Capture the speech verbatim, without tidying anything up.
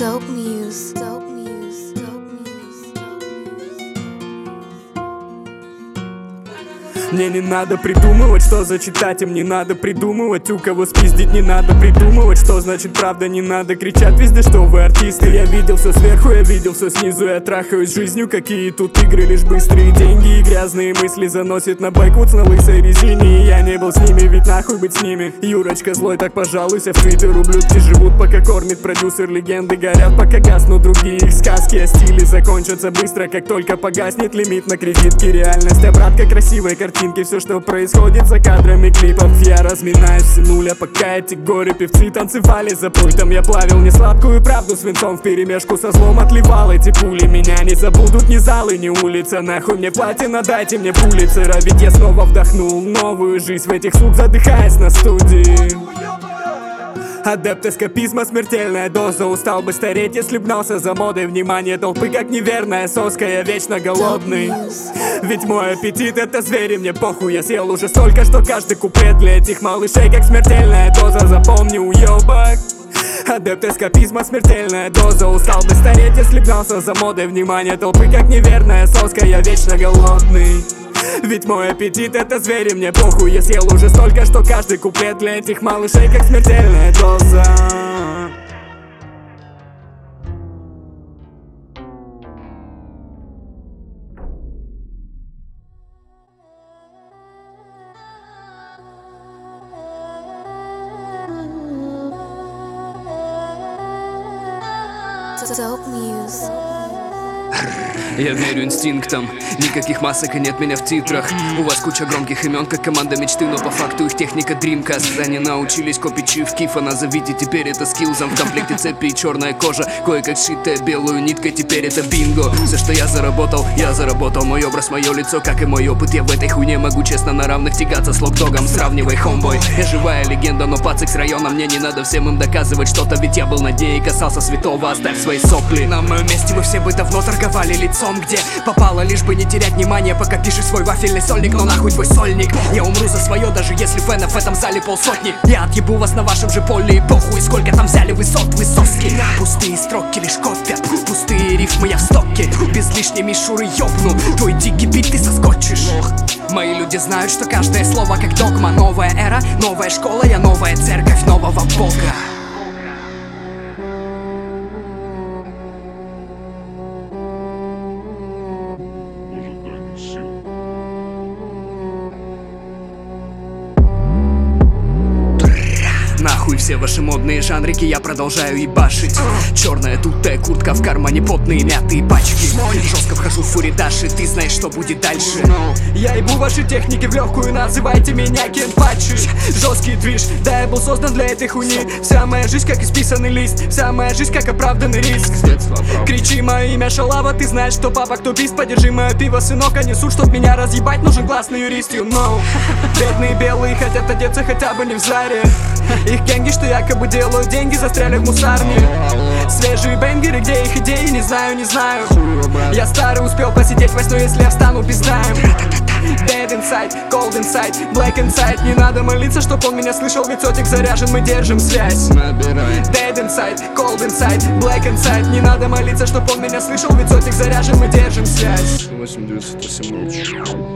Dope Muse. Dope Muse. Dope Muse. Мне не надо придумывать, что зачитать им, не надо придумывать, у кого спиздить, не надо придумывать, что значит правда, не надо кричать везде, что вы артисты. Я видел все сверху, я видел все снизу, я трахаюсь жизнью, какие тут игры, лишь быстрые деньги и грязные мысли заносит на байквудс на лысой резине. И я не был с ними, ведь нахуй быть с ними. Юрочка злой, так пожалуйся в твиттер, ублюдки живут, пока кормит продюсер, легенды горят, пока гаснут другие их сказки, а стили закончатся быстро, как только погаснет лимит на кредитки. Реальность обратка красивой картинки, все, что происходит за кадрами клипов. Я разминаюсь с нуля, пока эти горе-певцы танцевали за пультом. Я плавил несладкую правду свинцом вперемешку со злом отливал эти пули. Меня не забудут ни залы, ни улица. Нахуй мне платина, дайте мне пулицера. Ведь я снова вдохнул новую жизнь в этих сук, задыхаясь на студии. Адепт эскапизма, смертельная доза. Устал бы стареть, если б гнался за модой. Внимание толпы, как неверная соска, я вечно голодный. Ведь мой аппетит — это звери, мне похуй. Я съел уже столько, что каждый куплет для этих малышей как смертельная доза. Запомни, уёбок. Адепт эскапизма, смертельная доза. Устал бы стареть, если б гнался за модой. Внимание толпы, как неверная соска, я вечно голодный. Ведь мой аппетит — это звери, мне похуй. Я съел уже столько, что каждый куплет для этих малышей как смертельная доза. Dope Muse. Я верю инстинктам, никаких масок и нет меня в титрах. У вас куча громких имен, как команда мечты, но по факту их техника Dreamcast. Они научились копить чиф кифа, назовите теперь это скиллзом. В комплекте цепи и черная кожа, кое-как сшитая белую ниткой, теперь это бинго. Все, что я заработал, я заработал. Мой образ, мое лицо, как и мой опыт. Я в этой хуйне могу честно на равных тягаться с локдогом. Сравнивай, хомбой. Я живая легенда, но пацик с района. Мне не надо всем им доказывать что-то, ведь я был на дне и касался святого. Оставь свои сопли. На моем месте вы все бы давно торговали лицом, где попало, лишь бы не терять внимание, пока пишешь свой вафельный сольник. Но нахуй твой сольник, я умру за свое, даже если фенов в этом зале полсотни. Я отъебу вас на вашем же поле и похуй, сколько там взяли высот, вы соски. Пустые строки лишь копят, пустые рифмы я в стоке. Без лишней мишуры ёбну, твой дикий бит ты соскочишь. Мои люди знают, что каждое слово как догма. Новая эра, новая школа, я новая церковь нового бога. Нахуй все ваши модные жанрики, я продолжаю ебашить. Черная дутая куртка, в кармане потные мятые пачки. Жестко вхожу в фуридаши, ты знаешь, что будет дальше. Я ебу ваши техники в легкую, называйте меня кенпачи. Жесткий движ, да, я был создан для этой хуйни. Вся моя жизнь как исписанный лист, вся моя жизнь как оправданный риск. Кричи мое имя шалава, ты знаешь, что папа кто бист. Подержи мое пиво, сынок, а несут, чтоб меня разъебать, нужен глаз на юристию, no. Бедные белые хотят одеться хотя бы не в Заре. Их генги, что якобы делают деньги, застряли в мусарне. Свежие бенгеры, где их идеи, не знаю, не знаю. Я старый, успел посидеть во сне, если я встану пиздаем. Dead inside, cold inside, black inside. Не надо молиться, чтоб он меня слышал, ведь сотик заряжен, мы держим связь. Dead inside, cold inside, black inside. Не надо молиться, чтоб он меня слышал, ведь сотик заряжен, мы держим связь. восемь девятьсот восемнадцать.